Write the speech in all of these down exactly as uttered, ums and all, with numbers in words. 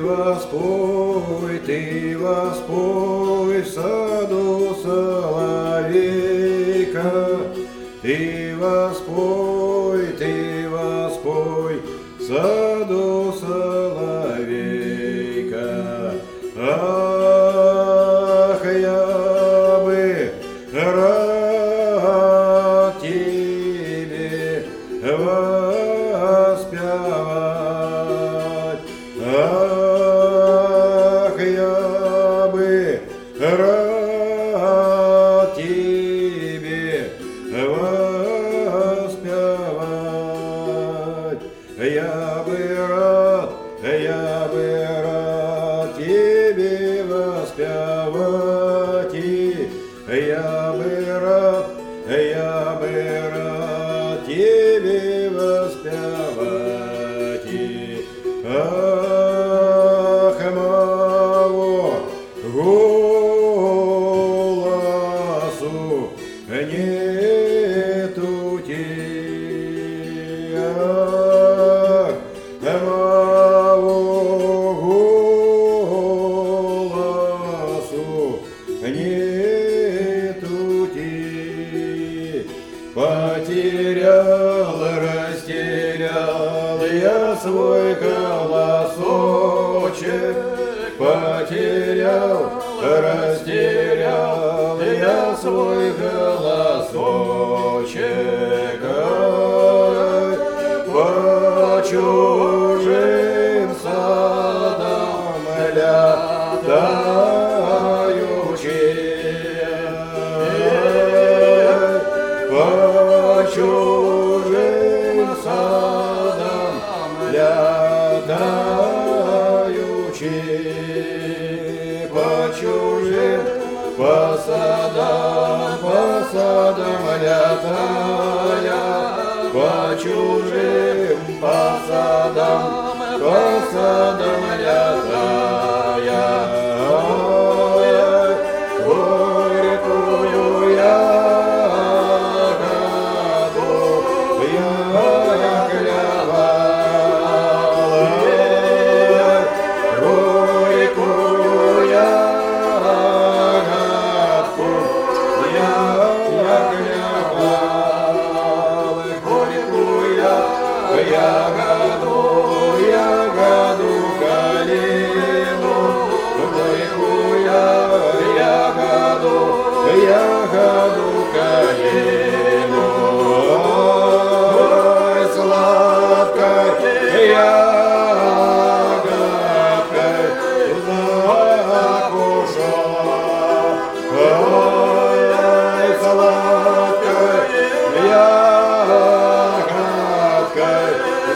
воспой, ты воспой в саду соловейка, ты воспой, ты воспой в саду соловейка. Ах, я бы рад тебе воспевать, ах, я бы рад тебе воспевать, я бы рад, я бы рад тебе воспевать, и я бы рад, я бы рад тебе воспевать, и ах, моего голосу нету тебя, моего голосу нету тебя. Потерял, растерял я свой голосочек, потерял, растерял я свой голосочек, по чужим садам летающие, по чужим садам летающие, по чужим, по садам, по садам летая, по чужим, по садам, по садам летая, горькую ягоду я клевал, горькую ягодку я клевал, горькую ягоду, ягоду калину, горькую ягоду, ягоду калину, ой, сладкой ягодкой закушал, ой, сладкой ягодкой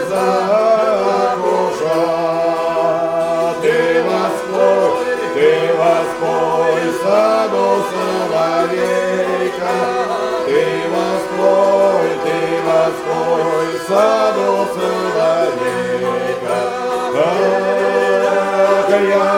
закушал. Ты воспой, ты воспой в саду соловейка, ты воспой, ты воспой в саду соловейка, ах, я